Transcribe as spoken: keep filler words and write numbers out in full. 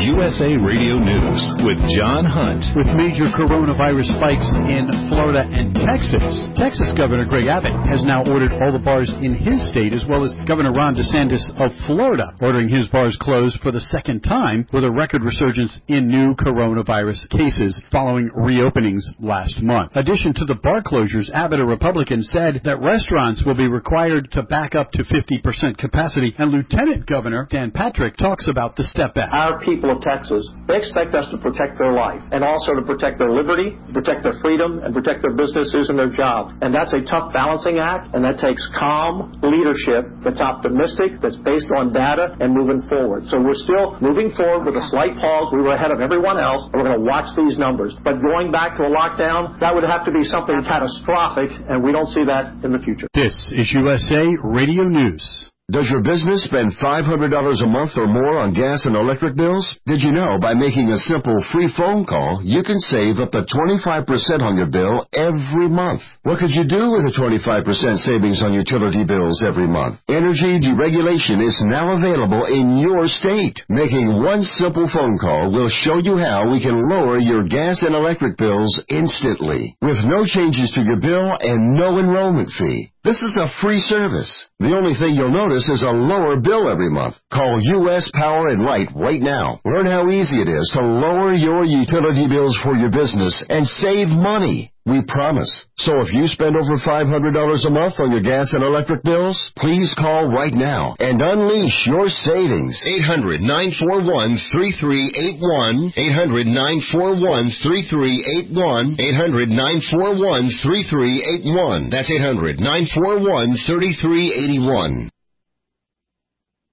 U S A Radio News with John Hunt. With major coronavirus spikes in Florida and Texas, Texas Governor Greg Abbott has now ordered all the bars in his state, as well as Governor Ron DeSantis of Florida, ordering his bars closed for the second time with a record resurgence in new coronavirus cases following reopenings last month. In addition to the bar closures, Abbott, a Republican, said that restaurants will be required to back up to fifty percent capacity, and Lieutenant Governor Dan Patrick talks about the step back. Our people of Texas, they expect us to protect their life and also to protect their liberty, protect their freedom, and protect their businesses and their job. And that's a tough balancing act, and that takes calm leadership that's optimistic, that's based on data, and moving forward. So we're still moving forward with a slight pause. We were ahead of everyone else, and we're going to watch these numbers. But going back to a lockdown, that would have to be something catastrophic, and we don't see that in the future. This is U S A Radio News. Does your business spend five hundred dollars a month or more on gas and electric bills? Did you know by making a simple free phone call, you can save up to twenty-five percent on your bill every month? What could you do with a twenty-five percent savings on utility bills every month? Energy deregulation is now available in your state. Making one simple phone call will show you how we can lower your gas and electric bills instantly, with no changes to your bill and no enrollment fee. This is a free service. The only thing you'll notice is a lower bill every month. Call U S Power and Light right now. Learn how easy it is to lower your utility bills for your business and save money. We promise. So if you spend over five hundred dollars a month on your gas and electric bills, please call right now and unleash your savings. eight hundred, nine four one, three three eight one. eight hundred, nine four one, three three eight one. eight hundred, nine four one, three three eight one. That's eight hundred, nine four one, three three eight one.